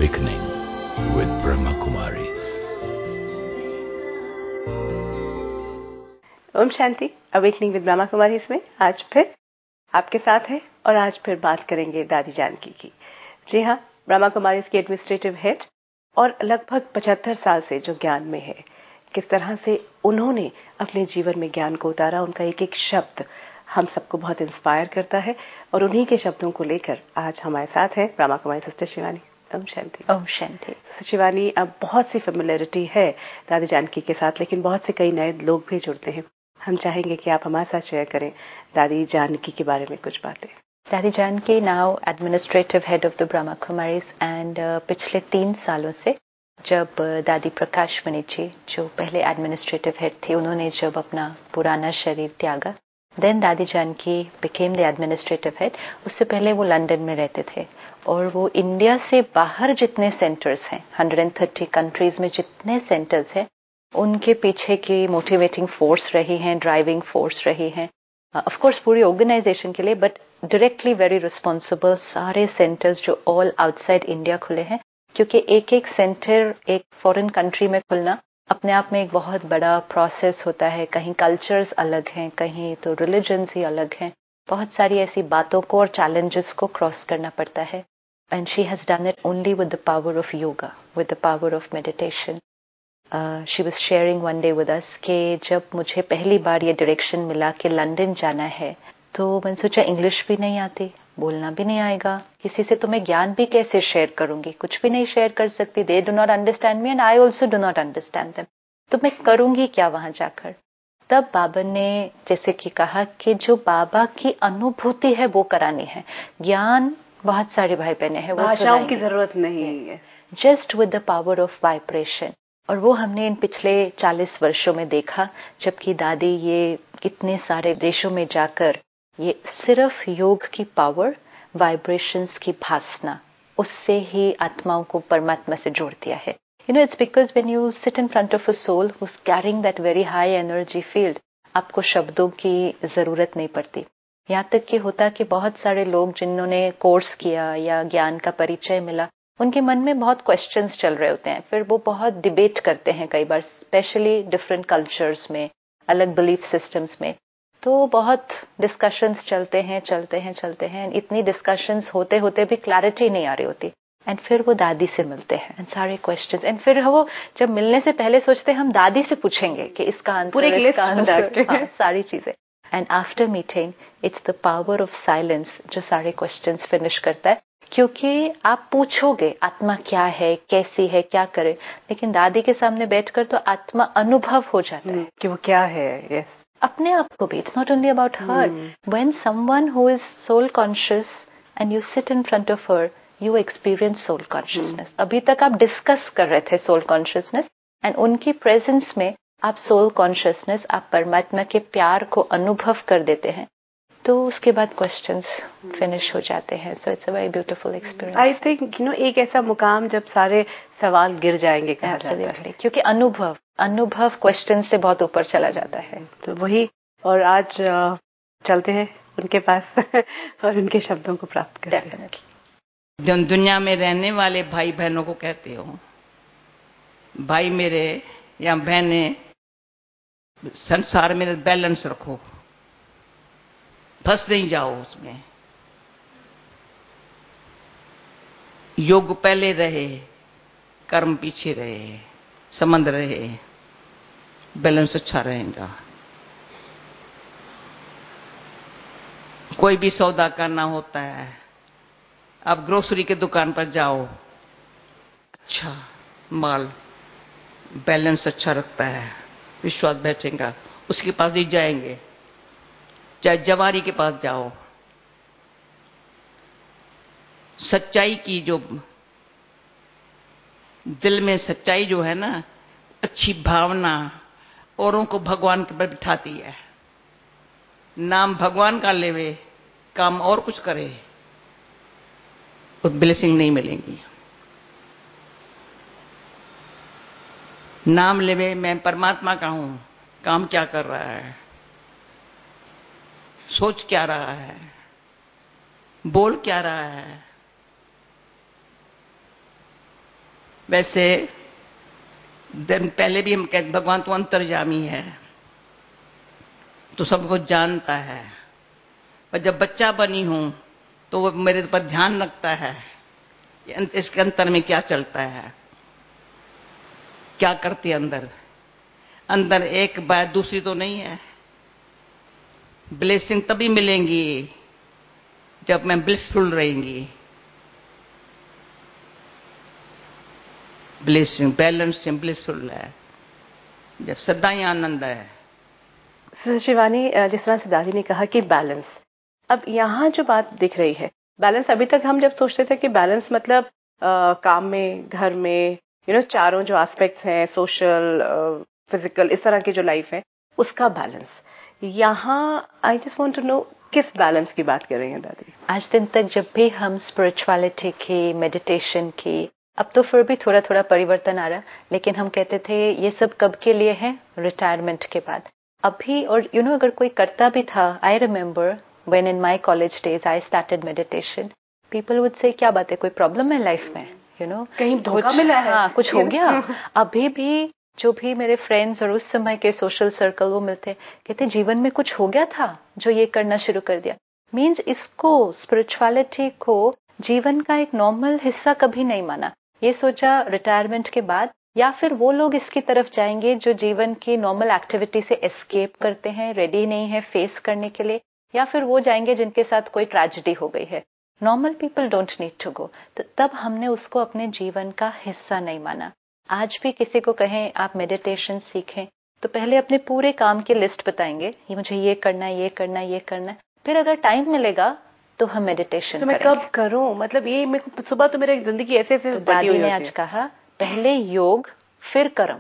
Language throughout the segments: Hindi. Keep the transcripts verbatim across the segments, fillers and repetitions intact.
Awakening with Brahma Kumaris. ओम शांति। अवेकनिंग विद ब्रह्मा कुमारीज में आज फिर आपके साथ है और आज फिर बात करेंगे दादी जानकी की। जी हाँ, ब्रह्मा कुमारीज की एडमिनिस्ट्रेटिव हेड और लगभग पचहत्तर साल से जो ज्ञान में है, किस तरह से उन्होंने अपने जीवन में ज्ञान को उतारा। उनका एक एक शब्द हम सबको बहुत इंस्पायर करता है और उन्हीं के शब्दों को लेकर आज हमारे साथ है ब्रह्मा कुमारी सिस्टर शिवानी। ओम शांति। ओम शांति। शिवानी, अब बहुत सी फेमिलियरिटी है दादी जानकी के साथ, लेकिन बहुत से कई नए लोग भी जुड़ते हैं। हम चाहेंगे कि आप हमारे साथ शेयर करें दादी जानकी के बारे में कुछ बातें। दादी Janki now administrative head of the Brahma Kumaris and पिछले तीन सालों से जब दादी प्रकाश मणि जी जो पहले एडमिनिस्ट्रेटिव हेड थे, उन्होंने जब अपना पुराना शरीर त्यागा, देन दादी Janki became the administrative head. उससे पहले वो लंदन में रहते थे और वो इंडिया से बाहर जितने सेंटर्स हैं, एक सौ तीस कंट्रीज में जितने सेंटर्स हैं, उनके पीछे की मोटिवेटिंग फोर्स रही हैं, ड्राइविंग फोर्स रही हैं, ऑफ कोर्स पूरी ऑर्गेनाइजेशन के लिए, बट डायरेक्टली वेरी रिस्पॉन्सिबल सारे सेंटर्स जो ऑल आउटसाइड इंडिया खुले हैं, क्योंकि एक एक सेंटर एक फॉरेन कंट्री में खुलना अपने आप में एक बहुत बड़ा प्रोसेस होता है। कहीं कल्चर्स अलग हैं, कहीं तो रिलीजन्स ही अलग हैं, बहुत सारी ऐसी बातों को और चैलेंजेस को क्रॉस करना पड़ता है। And she has done it only with the power of yoga, with the power of meditation. She was sharing one day with us कि जब मुझे पहली बार ये डायरेक्शन मिला कि लंदन जाना है, तो मैंने सोचा इंग्लिश भी नहीं आती, बोलना भी नहीं आएगा, किसी से तो मैं ज्ञान भी कैसे शेयर करूंगी, कुछ भी नहीं शेयर कर सकती। They do not understand me and I also do not understand them, तो मैं करूंगी क्या वहां जाकर। तब बाबा ने जैसे कि कहा कि जो बाबा की अनुभूति है वो करानी है, ज्ञान बहुत सारे भाई बहने हैं, वो भाषाओं की जरूरत नहीं है, just with the power of vibration. और वो हमने इन पिछले चालीस वर्षों में देखा, जबकि दादी ये कितने सारे देशों में जाकर ये सिर्फ योग की पावर, वाइब्रेशंस की भासना, उससे ही आत्माओं को परमात्मा से जोड़ दिया है। You know, it's because when you sit in front of a soul who's carrying that very high energy field, आपको शब्दों की जरूरत नहीं पड़ती। यहाँ तक कि होता कि बहुत सारे लोग जिन्होंने कोर्स किया या ज्ञान का परिचय मिला, उनके मन में बहुत क्वेश्चंस चल रहे होते हैं, फिर वो बहुत डिबेट करते हैं कई बार, स्पेशली डिफरेंट कल्चर्स में, अलग बिलीफ सिस्टम्स में। तो बहुत डिस्कशंस चलते हैं चलते हैं चलते हैं इतनी डिस्कशंस होते होते भी क्लैरिटी नहीं आ रही होती। एंड फिर वो दादी से मिलते हैं एंड सारे क्वेश्चंस, एंड फिर वो जब मिलने से पहले सोचते हैं हम दादी से पूछेंगे कि इसका आंसर, इसका आंसर, हाँ, सारी चीजें। And after meeting it's the power of silence जो सारे क्वेश्चंस फिनिश करता है, क्योंकि आप पूछोगे आत्मा क्या है, कैसी है, क्या करे, लेकिन दादी के सामने बैठकर तो आत्मा अनुभव हो जाता है कि वो क्या है। yes. अपने आप को भी, it's not only about her. When someone who is soul conscious and you sit in front of her, you experience soul consciousness. अभी तक आप डिस्कस कर रहे थे सोल कॉन्शियसनेस, एंड उनकी प्रेजेंस में आप सोल कॉन्शियसनेस, आप परमात्मा के प्यार को अनुभव कर देते हैं, तो उसके बाद क्वेश्चंस फिनिश हो जाते हैं। So it's a very beautiful experience. I think you know एक ऐसा मुकाम जब सारे सवाल गिर जाएंगे, कहा जाता है, क्योंकि अनुभव अनुभव क्वेश्चन से बहुत ऊपर चला जाता है। तो वही, और आज चलते हैं उनके पास और उनके शब्दों को प्राप्त करते हैं। डेफिनेटली। दुनिया में रहने वाले भाई बहनों को कहते हो, भाई मेरे या बहनें, संसार में बैलेंस रखो, फंस नहीं जाओ उसमें। योग पहले रहे, कर्म पीछे रहे, संबंध रहे, बैलेंस अच्छा रहेगा। कोई भी सौदा करना होता है, आप ग्रोसरी के दुकान पर जाओ, अच्छा माल, बैलेंस अच्छा रखता है, विश्वास बैठेगा, उसके पास ही जाएंगे। चाहे जवारी के पास जाओ, सच्चाई की जो दिल में सच्चाई जो है ना, अच्छी भावना औरों को भगवान के पर बिठाती है। नाम भगवान का लेवे, काम और कुछ करे, तो ब्लेसिंग नहीं मिलेंगी। नाम लेवे मैं परमात्मा का हूं, काम क्या कर रहा है, सोच क्या रहा है, बोल क्या रहा है, वैसे दिन पहले भी हम कहते भगवान तो अंतर्यामी है, तो सबको जानता है, पर जब बच्चा बनी हूं तो वो मेरे पर ध्यान रखता है इसके अंतर में क्या चलता है, क्या करती है अंदर। अंदर एक बात दूसरी तो नहीं है। ब्लेसिंग तभी मिलेंगी जब मैं ब्लिसफुल रहेंगी। ब्लेसिंग बैलेंस से ब्लिसफुल है जब सदा ही आनंद है। सिस्टर शिवानी, जिस तरह से दादी ने कहा कि बैलेंस, अब यहाँ जो बात दिख रही है बैलेंस, अभी तक हम जब सोचते थे कि बैलेंस मतलब आ, काम में, घर में, यू नो चारों जो एस्पेक्ट्स हैं, सोशल, फिजिकल, इस तरह की जो लाइफ है उसका बैलेंस, यहाँ I just want to know किस बैलेंस की बात कर रही हैं दादी? आज दिन तक जब भी हम स्पिरिचुअलिटी की, मेडिटेशन की, अब तो फिर भी थोड़ा थोड़ा परिवर्तन आ रहा, लेकिन हम कहते थे ये सब कब के लिए है? रिटायरमेंट के बाद। अभी और यू you नो know, अगर कोई करता भी था, I remember when in my college days I started meditation, people would say क्या बात है, कोई प्रॉब्लम है लाइफ में, यू नो कहीं धोखा मिला है, हाँ कुछ हो गया। अभी भी जो भी मेरे फ्रेंड्स और उस समय के सोशल सर्कल वो मिलते, कहते जीवन में कुछ हो गया था जो ये करना शुरू कर दिया। मीन्स इसको, स्पिरिचुअलिटी को जीवन का एक नॉर्मल हिस्सा कभी नहीं माना। ये सोचा रिटायरमेंट के बाद, या फिर वो लोग इसकी तरफ जाएंगे जो जीवन की नॉर्मल एक्टिविटी से एस्केप करते हैं, रेडी नहीं है फेस करने के लिए, या फिर वो जाएंगे जिनके साथ कोई ट्रेजेडी हो गई है। Normal people don't need to go. तो तब हमने उसको अपने जीवन का हिस्सा नहीं माना। आज भी किसी को कहें आप मेडिटेशन सीखें, तो पहले अपने पूरे काम की लिस्ट बताएंगे, ये मुझे ये करना है, ये करना है, ये करना है, फिर अगर टाइम मिलेगा तो हम मेडिटेशन तो मैं करेंगे। कब करूं? मतलब ये मेरे को सुबह तो मेरी जिंदगी ऐसे ऐसे तो दादी ने आज कहा पहले योग फिर कर्म।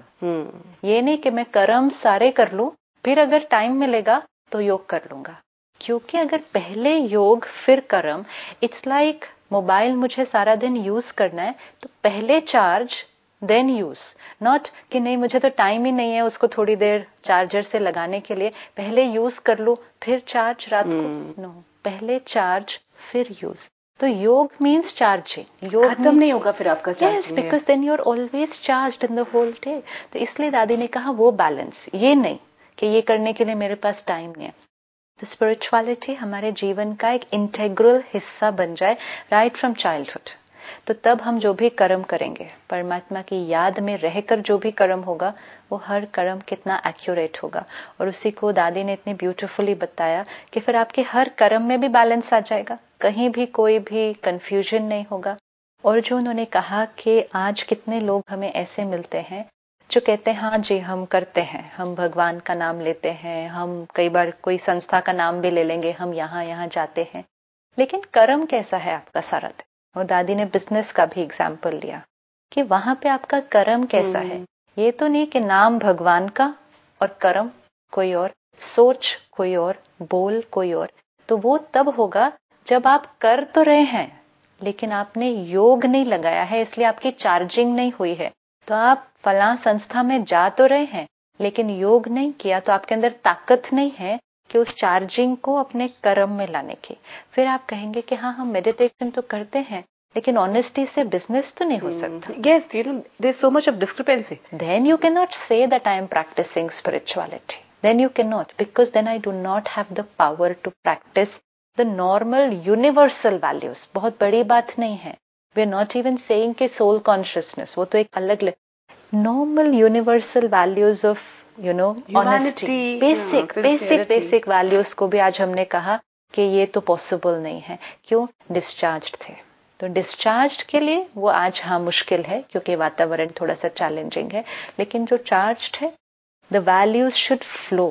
ये नहीं कि मैं कर्म सारे कर लूं फिर अगर टाइम मिलेगा तो योग कर लूंगा, क्योंकि अगर पहले योग फिर कर्म, इट्स लाइक मोबाइल मुझे सारा दिन यूज करना है तो पहले चार्ज देन यूज, नॉट कि नहीं मुझे तो टाइम ही नहीं है उसको थोड़ी देर चार्जर से लगाने के लिए, पहले यूज कर लूं फिर चार्ज रात को। नो, पहले चार्ज फिर यूज। तो योग मीन्स चार्जिंग। योग खत्म नहीं होगा फिर आपका charging. Yes, because then you are always charged in the whole day. तो इसलिए दादी ने कहा वो बैलेंस, ये नहीं कि ये करने के लिए मेरे पास टाइम नहीं है। तो स्पिरिचुअलिटी हमारे जीवन का एक इंटेग्रल हिस्सा बन जाए राइट फ्रॉम चाइल्डहुड। तो तब हम जो भी कर्म करेंगे, परमात्मा की याद में रहकर जो भी कर्म होगा, वो हर कर्म कितना एक्यूरेट होगा। और उसी को दादी ने इतनी ब्यूटीफुली बताया कि फिर आपके हर कर्म में भी बैलेंस आ जाएगा, कहीं भी कोई भी कंफ्यूजन नहीं होगा। और जो उन्होंने कहा कि आज कितने लोग हमें ऐसे मिलते हैं जो कहते हैं हाँ जी हम करते हैं, हम भगवान का नाम लेते हैं, हम कई बार कोई संस्था का नाम भी ले लेंगे, हम यहाँ यहाँ जाते हैं, लेकिन कर्म कैसा है आपका सारा दिन। और दादी ने बिजनेस का भी एग्जाम्पल लिया कि वहां पे आपका कर्म कैसा है। ये तो नहीं कि नाम भगवान का और कर्म कोई और, सोच कोई और, बोल कोई और। तो वो तब होगा जब आप कर तो रहे हैं लेकिन आपने योग नहीं लगाया है, इसलिए आपकी चार्जिंग नहीं हुई है। तो आप फलां संस्था में जा तो रहे हैं लेकिन योग नहीं किया, तो आपके अंदर ताकत नहीं है कि उस चार्जिंग को अपने कर्म में लाने की। फिर आप कहेंगे कि हाँ हम मेडिटेशन तो करते हैं लेकिन ऑनेस्टी से बिजनेस तो नहीं हो सकता। Yes, you know, there's so much of discrepancy. Then you cannot say that I am practicing spirituality. Then you cannot, because then I do not have the power to practice the normal universal values. बहुत बड़ी बात नहीं है। We are not even saying कि soul consciousness, वो तो एक अलग normal universal values of you know honesty, basic basic basic values को भी आज हमने कहा कि ये तो पॉसिबल नहीं है। क्यों? डिस्चार्ज्ड थे। तो डिस्चार्ज्ड के लिए वो आज हाँ मुश्किल है क्योंकि वातावरण थोड़ा सा चैलेंजिंग है, लेकिन जो चार्ज्ड है द वैल्यूज शुड फ्लो।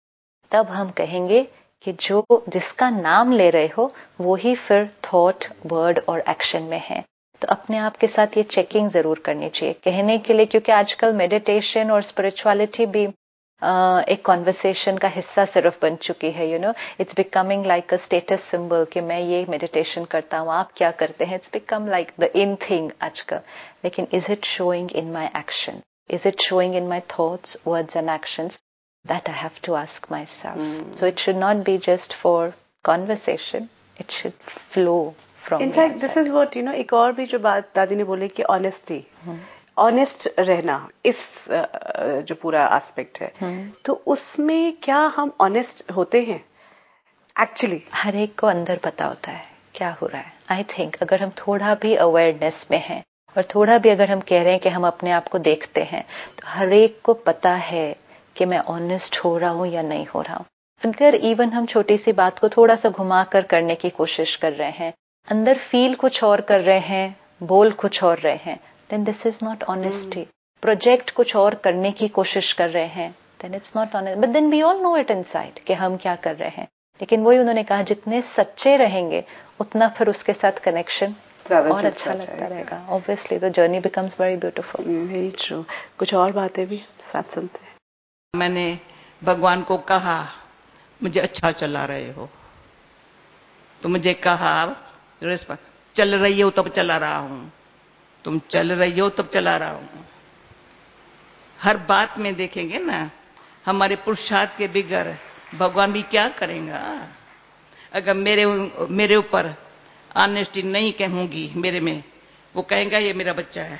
तब हम कहेंगे कि जो जिसका नाम ले रहे हो वो ही फिर थॉट, वर्ड और एक्शन में है। तो अपने आप के साथ ये चेकिंग जरूर करनी चाहिए कहने के लिए, क्योंकि आजकल मेडिटेशन और स्पिरिचुअलिटी भी uh, एक कॉन्वर्सेशन का हिस्सा सिर्फ बन चुकी है। You know it's becoming like a status symbol कि मैं ये मेडिटेशन करता हूँ, आप क्या करते हैं। It's become like the in thing आजकल। लेकिन is it showing in my action, is it showing in my thoughts, words and actions? That I have to ask myself. Mm. So it should not be just for conversation. It should flow from. In fact, this is what you know. एक और भी जो बात दादी ने बोली कि honesty. Hmm. ऑनेस्ट रहना, इस जो पूरा एस्पेक्ट है, तो उसमें क्या हम ऑनेस्ट होते हैं एक्चुअली? हर एक को अंदर पता होता है क्या हो रहा है. आई थिंक अगर हम थोड़ा भी अवेयरनेस में हैं और थोड़ा भी अगर हम कह रहे हैं कि हम अपने आप को देखते हैं, तो हर एक को पता है कि मैं ऑनेस्ट हो रहा हूँ या नहीं हो रहा हूँ. अगर इवन हम छोटी सी बात को थोड़ा सा घुमा कर करने की कोशिश कर रहे हैं, अंदर फील कुछ और कर रहे हैं, बोल कुछ और रहे हैं, then this is not honesty. Project कुछ और करने की कोशिश कर रहे हैं, then it's not honest. But then we all know it inside कि हम क्या कर रहे हैं. लेकिन वही उन्होंने कहा, जितने सच्चे रहेंगे उतना फिर उसके साथ कनेक्शन और अच्छा लगता रहेगा. Obviously the journey becomes very beautiful. Very true. कुछ और बातें भी साथ सुनते हैं. मैंने भगवान को कहा, मुझे अच्छा चला रहे हो, तो मुझे कहा चल रही हो तब चला रहा हूं, तुम चल रही हो तब चला रहा हूं. हर बात में देखेंगे ना, हमारे पुरुषार्थ के बिगड़ भगवान भी क्या करेगा. अगर मेरे मेरे ऊपर ऑनेस्टी नहीं कहूंगी, मेरे में, वो कहेगा ये मेरा बच्चा है.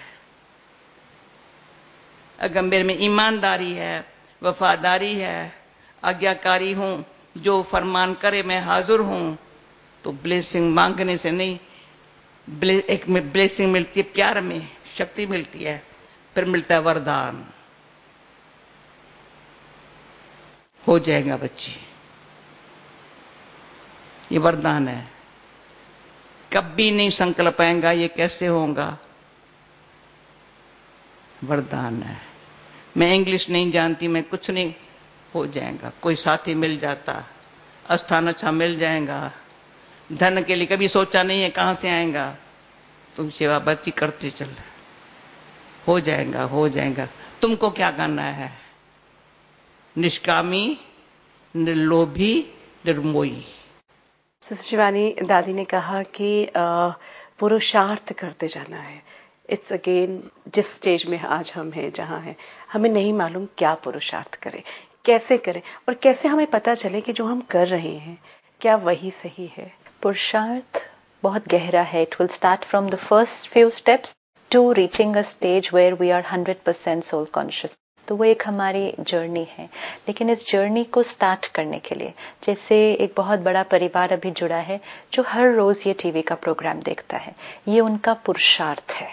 अगर मेरे में ईमानदारी है, वफादारी है, आज्ञाकारी हूं, जो फरमान करे मैं हाजिर हूं, तो ब्लेसिंग मांगने से नहीं, एक में ब्लेसिंग मिलती है, प्यार में शक्ति मिलती है, फिर मिलता है वरदान. हो जाएगा बच्ची, ये वरदान है. कभी नहीं संकल्प आएगा ये कैसे होगा, वरदान है. मैं इंग्लिश नहीं जानती, मैं कुछ नहीं, हो जाएगा. कोई साथी मिल जाता, स्थान अच्छा मिल जाएगा. धन के लिए कभी सोचा नहीं है कहां से आएगा, तुम सेवा बच्ची करते चल, हो जाएगा हो जाएगा. तुमको क्या करना है, निष्कामी, निर्लोभी, निर्मोही. सिस्टर शिवानी, दादी ने कहा कि पुरुषार्थ करते जाना है. इट्स अगेन जिस स्टेज में आज हम हैं, जहां हैं, हमें नहीं मालूम क्या पुरुषार्थ करें, कैसे करें, और कैसे हमें पता चले कि जो हम कर रहे हैं क्या वही सही है. पुरुषार्थ बहुत गहरा है. It will start from the first few steps to reaching a stage where we are hundred percent soul conscious. तो वो एक हमारी जर्नी है. लेकिन इस जर्नी को स्टार्ट करने के लिए, जैसे एक बहुत बड़ा परिवार अभी जुड़ा है जो हर रोज ये टीवी का प्रोग्राम देखता है, ये उनका पुरुषार्थ है.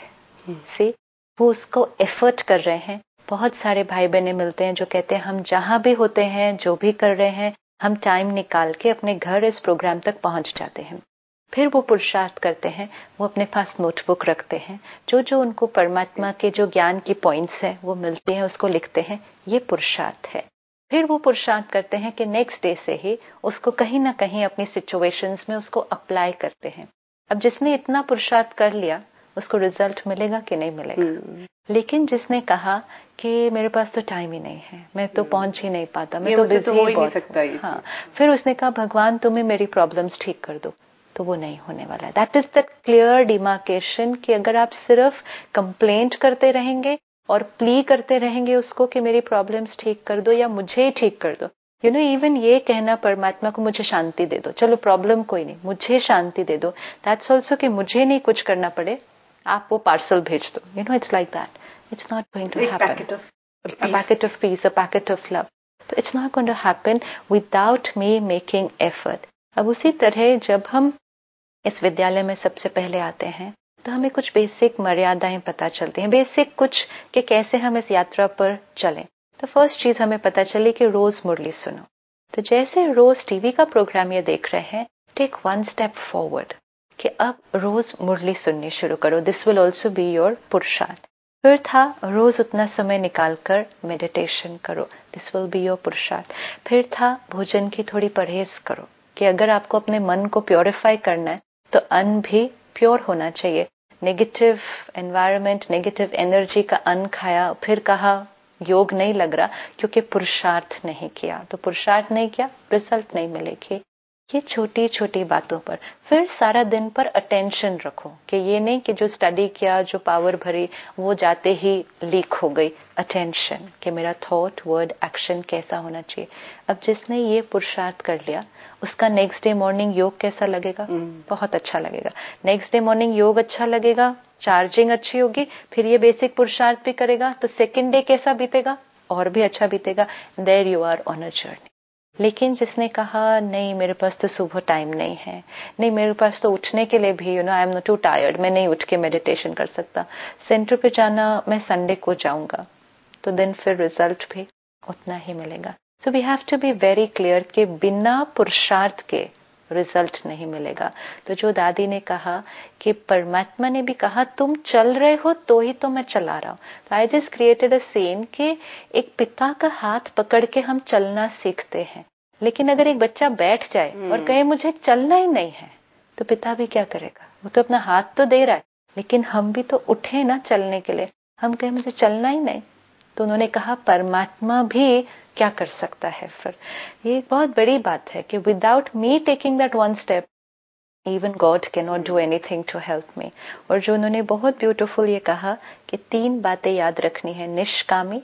से वो उसको एफर्ट कर रहे हैं. बहुत सारे भाई बहनें मिलते हैं जो कहते हैं हम जहां भी होते हैं, जो भी कर रहे हैं, हम टाइम निकाल के अपने घर इस प्रोग्राम तक पहुंच जाते हैं. फिर वो पुरुषार्थ करते हैं, वो अपने पास नोटबुक रखते हैं, जो जो उनको परमात्मा के जो ज्ञान की पॉइंट्स हैं वो मिलते हैं, उसको लिखते हैं. ये पुरुषार्थ है. फिर वो पुरुषार्थ करते हैं कि नेक्स्ट डे से ही उसको कहीं ना कहीं अपनी सिचुएशंस में उसको अप्लाई करते हैं. अब जिसने इतना पुरुषार्थ कर लिया उसको रिजल्ट मिलेगा कि नहीं मिलेगा. hmm. लेकिन जिसने कहा कि मेरे पास तो टाइम ही नहीं है, मैं तो hmm. पहुंच ही नहीं पाता, मैं तो बिजी ही बहुत हूं. हाँ, फिर उसने कहा भगवान तुम्हें मेरी प्रॉब्लम्स ठीक कर दो, तो वो नहीं होने वाला है. That is the clear demarcation कि अगर आप सिर्फ कंप्लेंट करते रहेंगे और प्ली करते रहेंगे उसको कि मेरी प्रॉब्लम्स ठीक कर दो या मुझे ठीक कर दो. यू नो, इवन ये कहना परमात्मा को मुझे शांति दे दो, चलो प्रॉब्लम कोई नहीं, मुझे शांति दे दो, दैट्स ऑल्सो कि मुझे नहीं कुछ करना पड़े, आप वो पार्सल भेज दो. You know, it's like that. It's not going to happen. A packet of peace, a packet of love. So it's not going to happen without me making effort. अब उसी तरह जब हम इस विद्यालय में सबसे पहले आते हैं तो हमें कुछ बेसिक मर्यादाएं पता चलती हैं, बेसिक कुछ कि कैसे हम इस यात्रा पर चलें. तो फर्स्ट चीज हमें पता चली कि रोज मुरली सुनो. तो जैसे रोज टीवी का प्रोग्राम ये देख रहे हैं, टेक वन स्टेप फॉरवर्ड कि अब रोज मुरली सुननी शुरू करो. This will also be your पुरुषार्थ. फिर था रोज उतना समय निकालकर मेडिटेशन करो. दिस विल बी योर पुरुषार्थ. फिर था भोजन की थोड़ी परहेज करो कि अगर आपको अपने मन को प्योरीफाई करना है तो अन्न भी प्योर होना चाहिए. नेगेटिव एनवायरनमेंट, नेगेटिव एनर्जी का अन्न खाया, फिर कहा योग नहीं लग रहा क्योंकि पुरुषार्थ नहीं किया. तो पुरुषार्थ नहीं किया, रिजल्ट नहीं मिलेगी. ये छोटी छोटी बातों पर। फिर सारा दिन पर अटेंशन रखो कि ये नहीं कि जो स्टडी किया, जो पावर भरी, वो जाते ही लीक हो गई। अटेंशन कि मेरा थॉट, वर्ड, एक्शन कैसा होना चाहिए। अब जिसने ये पुरुषार्थ कर लिया, उसका नेक्स्ट डे मॉर्निंग योग कैसा लगेगा? बहुत अच्छा लगेगा। नेक्स्ट डे मॉर्निंग योग अच्छा लगेगा, चार्जिंग अच्छी होगी, फिर ये बेसिक पुरुषार्थ भी करेगा तो सेकेंड डे कैसा बीतेगा? और भी अच्छा बीतेगा। There you are on a journey. लेकिन जिसने कहा नहीं मेरे पास तो सुबह टाइम नहीं है, नहीं मेरे पास तो उठने के लिए भी you know I am not too tired, मैं नहीं उठ के मेडिटेशन कर सकता, सेंटर पे जाना मैं संडे को जाऊंगा, तो देन फिर रिजल्ट भी उतना ही मिलेगा। So we have to be very clear कि बिना पुरुषार्थ के रिजल्ट नहीं मिलेगा। तो जो दादी ने कहा कि परमात्मा ने भी कहा तुम चल रहे हो तो ही तो मैं चला रहा हूँ। तो I just created a scene कि एक पिता का हाथ पकड़ के हम चलना सीखते हैं, लेकिन अगर एक बच्चा बैठ जाए और कहे मुझे चलना ही नहीं है, तो पिता भी क्या करेगा? वो तो अपना हाथ तो दे रहा है, लेकिन हम भी तो उठे ना चलने के लिए। हम कहे मुझे चलना ही नहीं, तो उन्होंने कहा परमात्मा भी क्या कर सकता है। फिर ये एक बहुत बड़ी बात है कि without me taking that one step even God can not do anything to help me. और जो उन्होंने बहुत ब्यूटीफुल ये कहा कि तीन बातें याद रखनी है, निष्कामी,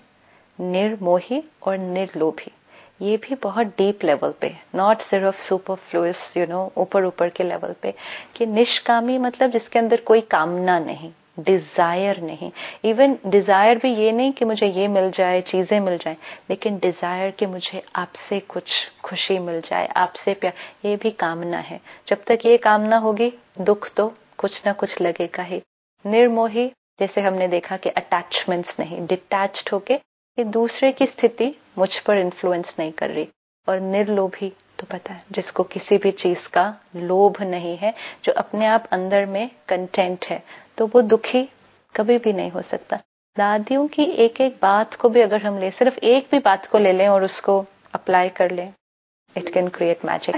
निर्मोही और निर्लोभी। ये भी बहुत डीप लेवल पे, नॉट सिर्फ सुपरफ्लुअस यू नो ऊपर ऊपर के लेवल पे। कि निष्कामी मतलब जिसके अंदर कोई कामना नहीं, डिजायर नहीं। इवन डिजायर भी ये नहीं कि मुझे ये मिल जाए, चीजें मिल जाए, लेकिन डिजायर कि मुझे आपसे कुछ खुशी मिल जाए, आपसे प्यार, ये भी कामना है। जब तक ये कामना होगी दुख तो कुछ ना कुछ लगेगा ही। निर्मोही जैसे हमने देखा कि अटैचमेंट्स नहीं, डिटैच्ड होके कि दूसरे की स्थिति मुझ पर इन्फ्लुएंस नहीं कर रही। और निर्लोभी तो पता है जिसको किसी भी चीज का लोभ नहीं है, जो अपने आप अंदर में कंटेंट है, तो वो दुखी कभी भी नहीं हो सकता। दादियों की एक एक बात को भी अगर हम ले, सिर्फ एक भी बात को ले लें और उसको अप्लाई कर लें, इट कैन क्रिएट मैजिक।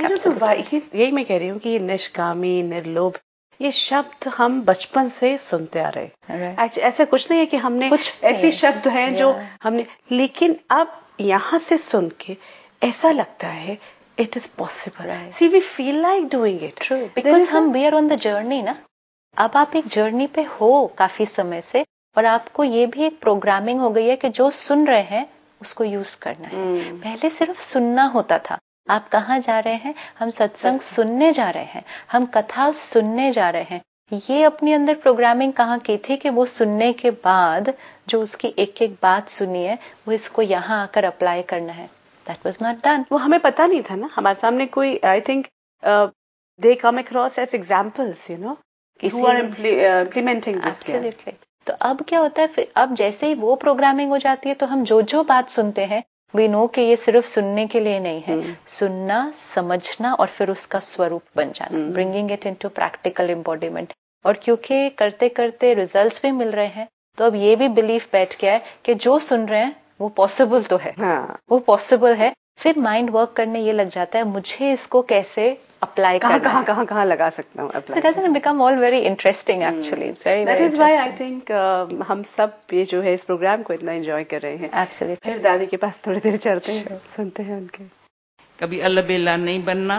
यही मैं कह रही हूँ कि निष्कामी, निर्लोभ, ये शब्द हम बचपन से सुनते आ रहे हैं। right. ऐसा कुछ नहीं है कि हमने कुछ ऐसे शब्द हैं yeah. जो हमने, लेकिन अब यहाँ से सुन के ऐसा लगता है it is possible. See we feel like doing it. True, because हम we are on the journey ना। अब आप एक जर्नी पे हो काफी समय से, और आपको ये भी एक प्रोग्रामिंग हो गई है कि जो सुन रहे हैं उसको यूज करना है। hmm. पहले सिर्फ सुनना होता था। आप कहाँ जा रहे हैं? हम सत्संग सुनने जा रहे हैं, हम कथा सुनने जा रहे हैं। ये अपने अंदर प्रोग्रामिंग कहाँ की थी कि वो सुनने के बाद जो उसकी एक एक बात सुनी है वो इसको यहाँ आकर अप्लाई करना है। That was not done. वो हमें पता नहीं था ना, हमारे सामने कोई, I think they come across as examples, you know, who are implementing this. Absolutely. तो अब क्या होता है, फिर अब जैसे ही वो प्रोग्रामिंग हो जाती है तो हम जो जो बात सुनते हैं वी नो कि ये सिर्फ सुनने के लिए नहीं है। hmm. सुनना, समझना और फिर उसका स्वरूप बन जाना, bringing it into practical embodiment. और क्योंकि करते करते रिजल्ट्स भी मिल रहे हैं, तो अब ये भी बिलीफ बैठ गया है कि जो सुन रहे हैं वो पॉसिबल तो है। हाँ. वो पॉसिबल है। फिर माइंड वर्क करने ये लग जाता है मुझे इसको कैसे अप्लाई करना है, कहाँ कहाँ कहाँ लगा सकता हूँ apply. So it doesn't become all very interesting actually. It's very That very is why I think uh, हम सब ये जो है इस प्रोग्राम को इतना एंजॉय कर रहे हैं। Absolutely. फिर दादी के पास थोड़ी देर चलते हैं, सुनते हैं उनके। कभी अलबेला नहीं बनना,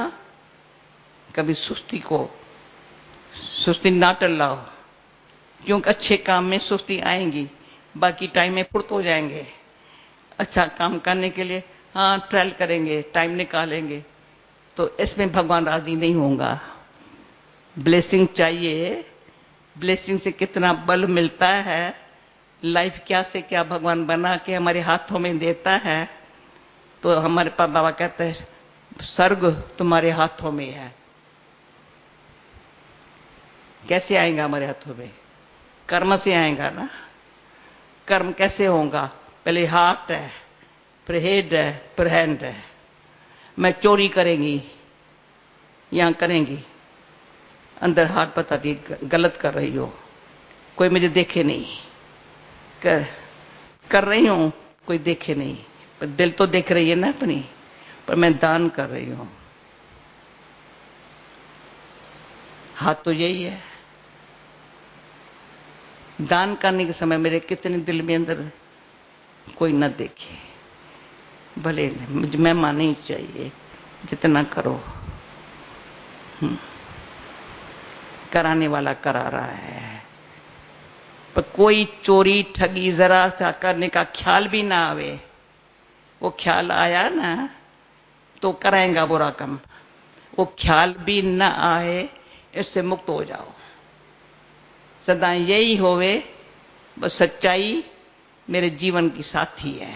कभी सुस्ती को सुस्ती ना टल्लाओ, क्योंकि अच्छे काम में सुस्ती आएंगी, बाकी टाइम में फुर्त हो जाएंगे। अच्छा काम करने के लिए हाँ ट्रायल करेंगे, टाइम निकालेंगे, तो इसमें भगवान राजी नहीं होगा। ब्लेसिंग चाहिए, ब्लेसिंग से कितना बल मिलता है, लाइफ क्या से क्या भगवान बना के हमारे हाथों में देता है। तो हमारे पापा बाबा कहते हैं स्वर्ग तुम्हारे हाथों में है। कैसे आएगा हमारे हाथों में? कर्म से आएगा ना। कर्म कैसे होगा? पहले हार्ट है, फिर हेड है, फिर हैंड है। मैं चोरी करेंगी, यहां करेंगी, अंदर हाथ बताती गलत कर रही हो, कोई मुझे देखे नहीं, कर, कर रही हूं कोई देखे नहीं, पर दिल तो देख रही है ना अपनी, पर मैं दान कर रही हूं। हाथ तो यही है। दान करने के समय मेरे कितने दिल में अंदर कोई न देखे, भले मुझे मैं माने ही चाहिए, जितना करो कराने वाला करा रहा है, पर कोई चोरी ठगी जरा सा करने का ख्याल भी ना आवे। वो ख्याल आया ना तो कराएगा बुरा काम। वो ख्याल भी ना आए, इससे मुक्त हो जाओ। सदा यही होवे, बस सच्चाई मेरे जीवन की साथी है।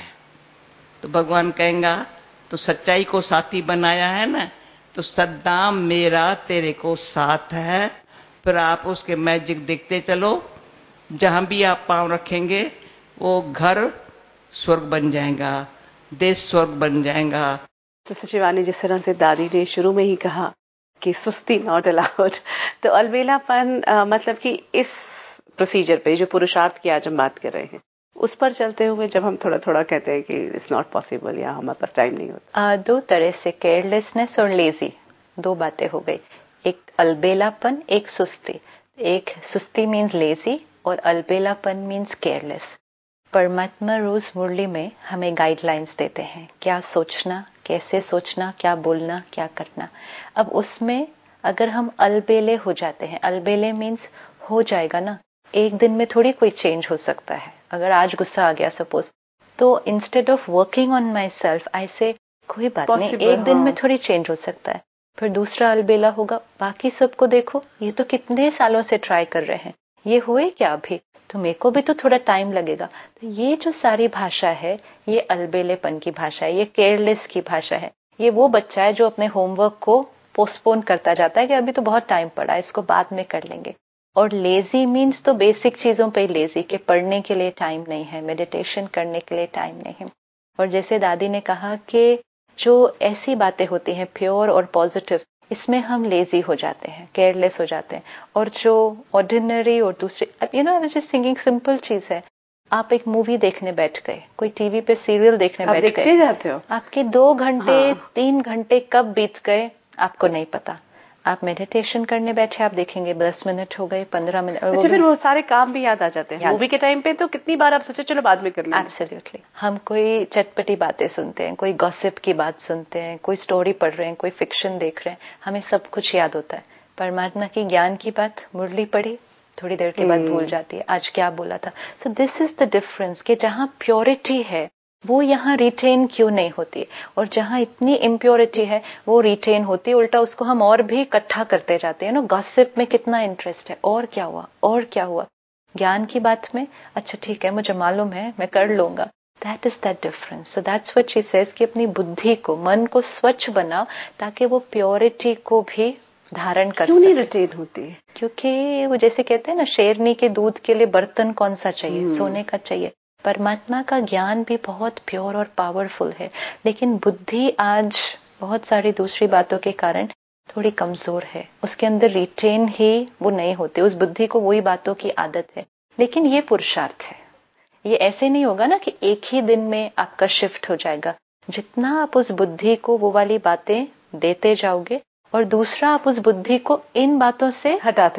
तो भगवान कहेगा तो सच्चाई को साथी बनाया है ना, तो सदा मेरा तेरे को साथ है। फिर आप उसके मैजिक देखते चलो, जहां भी आप पांव रखेंगे वो घर स्वर्ग बन जाएगा, देश स्वर्ग बन जाएगा। तो शिवानी, जिस तरह से दादी ने शुरू में ही कहा कि सुस्ती नॉट अलाउड, तो अलबेलापन मतलब कि इस प्रोसीजर पे जो पुरुषार्थ की आज हम बात कर रहे हैं, उस पर चलते हुए जब हम थोड़ा थोड़ा कहते हैं कि इट्स नॉट पॉसिबल या हमारे पास टाइम नहीं होता, आ, दो तरह से केयरलेसनेस और लेजी, दो बातें हो गई। एक अलबेलापन, एक सुस्ती। एक सुस्ती मीन्स लेजी और अलबेलापन मीन्स केयरलेस। परमात्मा रोज मुरली में हमें गाइडलाइंस देते हैं, क्या सोचना, कैसे सोचना, क्या बोलना, क्या करना। अब उसमें अगर हम अलबेले हो जाते हैं, अलबेले मीन्स हो जाएगा ना, एक दिन में थोड़ी कोई चेंज हो सकता है। अगर आज गुस्सा आ गया सपोज, तो instead of working on my self I say कोई बात नहीं, एक दिन में थोड़ी चेंज हो सकता है। फिर दूसरा अलबेला होगा, बाकी सबको देखो, ये तो कितने सालों से ट्राई कर रहे हैं, ये हुए क्या अभी, तो मेरे को भी तो थोड़ा टाइम लगेगा। तो ये जो सारी भाषा है, ये अलबेलेपन की भाषा है, ये केयरलेस की भाषा है। ये वो बच्चा है जो अपने होमवर्क को पोस्टपोन करता जाता है कि अभी तो बहुत टाइम पड़ा है, इसको बाद में कर लेंगे। और लेजी मीन्स तो बेसिक चीजों पे लेजी, कि पढ़ने के लिए टाइम नहीं है, मेडिटेशन करने के लिए टाइम नहीं है। और जैसे दादी ने कहा कि जो ऐसी बातें होती हैं प्योर और पॉजिटिव, इसमें हम लेजी हो जाते हैं, केयरलेस हो जाते हैं। और जो ऑर्डिनरी और दूसरी, you know I was just thinking, simple चीज है, आप एक मूवी देखने बैठ गए, कोई टीवी पे सीरियल देखने बैठ गए, देखते जाते हो, आपके दो घंटे हाँ। तीन घंटे कब बीत गए आपको नहीं पता। आप मेडिटेशन करने बैठे, आप देखेंगे दस मिनट हो गए, पंद्रह मिनट। अच्छा, फिर वो सारे काम भी याद आ जाते हैं। मूवी के टाइम पे तो कितनी बार आप सोचे चलो बाद में कर लेंगे। एब्सोल्युटली। हम कोई चटपटी बातें सुनते हैं, कोई गॉसिप की बात सुनते हैं, कोई स्टोरी पढ़ रहे हैं, कोई फिक्शन देख रहे हैं, हमें सब कुछ याद होता है। परमात्मा की ज्ञान की बात, मुरली पढ़ी, थोड़ी देर के बाद भूल जाती है, आज क्या बोला था। So this is the difference, कि जहाँ प्योरिटी है वो यहाँ रिटेन क्यों नहीं होती, और जहाँ इतनी इम्प्योरिटी है वो रिटेन होती है। उल्टा उसको हम और भी इकट्ठा करते जाते हैं ना। गॉसिप में कितना इंटरेस्ट है, और क्या हुआ, और क्या हुआ। ज्ञान की बात में अच्छा ठीक है, मुझे मालूम है, मैं कर लूंगा। That is that difference. So that's what she says, कि अपनी बुद्धि को, मन को स्वच्छ बनाओ, ताकि वो प्योरिटी को भी धारण कर क्यों नहीं रिटेन होती है? क्योंकि वो जैसे कहते हैं ना, शेरनी के दूध के लिए बर्तन कौन सा चाहिए, सोने का चाहिए। परमात्मा का ज्ञान भी बहुत प्योर और पावरफुल है, लेकिन बुद्धि आज बहुत सारी दूसरी बातों के कारण थोड़ी कमजोर है, उसके अंदर रिटेन ही वो नहीं होती, उस बुद्धि को वही बातों की आदत है। लेकिन ये पुरुषार्थ है, ये ऐसे नहीं होगा ना कि एक ही दिन में आपका शिफ्ट हो जाएगा। जितना आप उस बुद्धि को वो वाली बातें देते जाओगे, और दूसरा आप उस बुद्धि को इन बातों से हटाते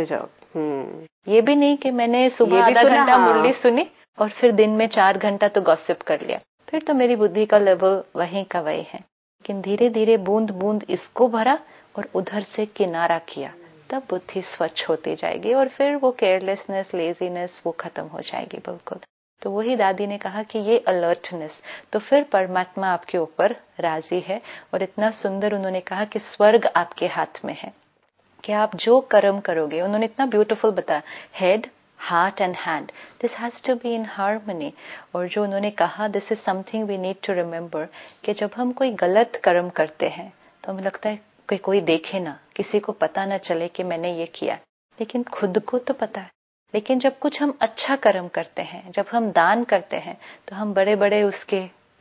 जाओगे। ये भी नहीं कि मैंने सुबह आधा घंटा मुरली सुनी और फिर दिन में चार घंटा तो गॉसिप कर लिया, फिर तो मेरी बुद्धि का लेवल वहीं का वही है। लेकिन धीरे धीरे बूंद बूंद इसको भरा और उधर से किनारा किया, तब बुद्धि स्वच्छ होती जाएगी, और फिर वो केयरलेसनेस, लेजीनेस वो खत्म हो जाएगी बिल्कुल। तो वही दादी ने कहा कि ये अलर्टनेस, तो फिर परमात्मा आपके ऊपर राजी है। और इतना सुंदर उन्होंने कहा कि स्वर्ग आपके हाथ में है, कि आप जो कर्म करोगे, उन्होंने इतना ब्यूटीफुल बताया, head, heart and hand, this has to be in harmony. और जो उन्होंने कहा, this is something we need to remember, कि जब हम कोई गलत कर्म करते हैं तो हमें लगता है कि कोई देखे ना, किसी को पता ना चले कि मैंने ये किया, लेकिन खुद को तो पता है। लेकिन जब कुछ हम अच्छा कर्म करते हैं, जब हम दान करते हैं, तो हम बड़े बड़े उसके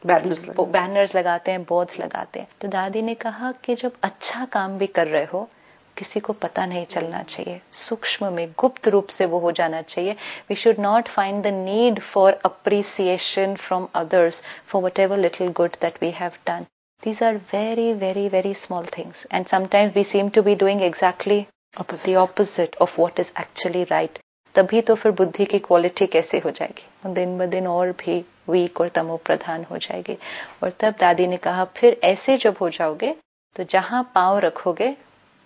बैनर्स लगाते हैं, बोर्ड्स लगाते हैं। तो दादी ने कहा कि जब अच्छा काम भी कर रहे हो, किसी को पता नहीं चलना चाहिए, सूक्ष्म में, गुप्त रूप से वो हो जाना चाहिए। We should not find the need for appreciation from others for whatever little good that we have done. These are very, very, very small things. And sometimes we seem to be doing exactly opposite. the opposite of what is actually right. तभी तो फिर बुद्धि की क्वालिटी कैसे हो जाएगी, दिन ब दिन और भी वीक और तमो प्रधान हो जाएगी। और तब दादी ने कहा, फिर ऐसे जब हो जाओगे तो जहां पांव रखोगे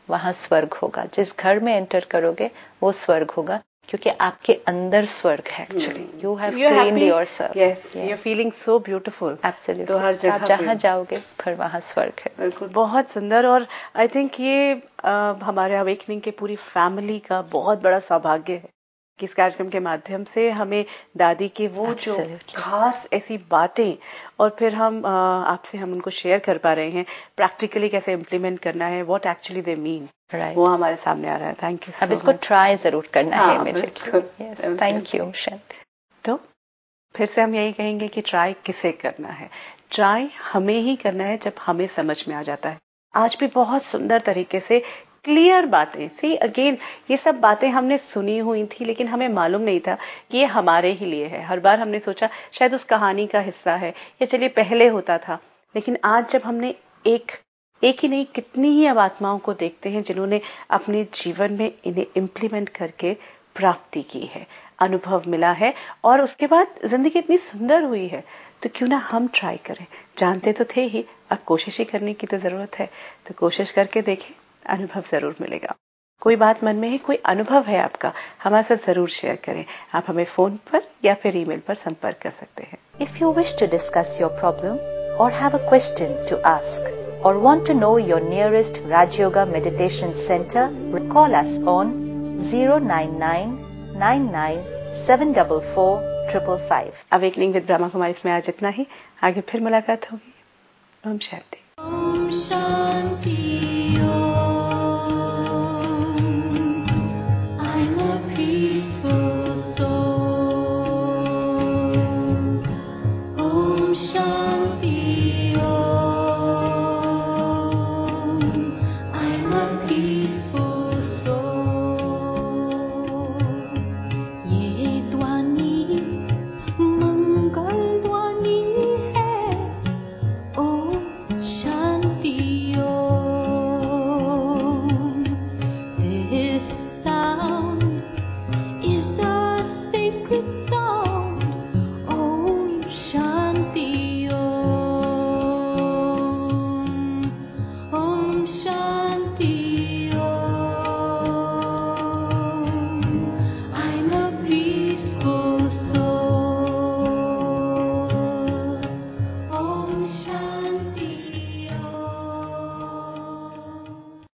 वहाँ स्वर्ग होगा। जिस घर में एंटर करोगे वो स्वर्ग होगा, क्योंकि आपके अंदर स्वर्ग है actually. You have claimed yourself. Yes, you are feeling so beautiful. Absolutely. तो हर जगह आप जहाँ जाओगे फिर वहाँ स्वर्ग है। बिल्कुल, बहुत सुंदर। और आई थिंक ये आ, हमारे अवेकनिंग के पूरी फैमिली का बहुत बड़ा सौभाग्य है कि इस कार्यक्रम के माध्यम से हमें दादी के वो Absolutely. जो खास ऐसी बातें, और फिर हम आपसे हम उनको शेयर कर पा रहे हैं प्रैक्टिकली कैसे इम्प्लीमेंट करना है, व्हाट एक्चुअली दे मीन, वो हमारे सामने आ रहा है। Thank you. अब इसको ट्राई जरूर करना हाँ, है इमीडिएटली। थैंक यू शांति। तो फिर से हम यही कहेंगे कि ट्राई किसे करना है? ट्राई हमें ही करना है जब हमें समझ में आ जाता है। आज भी बहुत सुंदर तरीके से क्लियर बातें, सी अगेन, ये सब बातें हमने सुनी हुई थी लेकिन हमें मालूम नहीं था कि ये हमारे ही लिए है। हर बार हमने सोचा शायद उस कहानी का हिस्सा है या चलिए पहले होता था, लेकिन आज जब हमने एक एक ही नहीं कितनी ही अब आत्माओं को देखते हैं जिन्होंने अपने जीवन में इन्हें इम्प्लीमेंट करके प्राप्ति की है, अनुभव मिला है, और उसके बाद जिंदगी इतनी सुंदर हुई है। तो क्यों ना हम ट्राई करें? जानते तो थे ही, अब कोशिश ही करने की तो जरूरत है। तो कोशिश करके देखें, अनुभव जरूर मिलेगा। कोई बात मन में है, कोई अनुभव है आपका, हमारे साथ जरूर शेयर करें। आप हमें फोन पर या फिर ईमेल पर संपर्क कर सकते हैं। If you wish to discuss your problem or have a question to ask or want to know your nearest Raj Yoga Meditation Center, call us on zero nine nine nine nine seven four four five five five. Awakening with Brahma Kumari में आज इतना ही। आगे फिर मुलाकात होगी। ओम शांति। ओम शांति।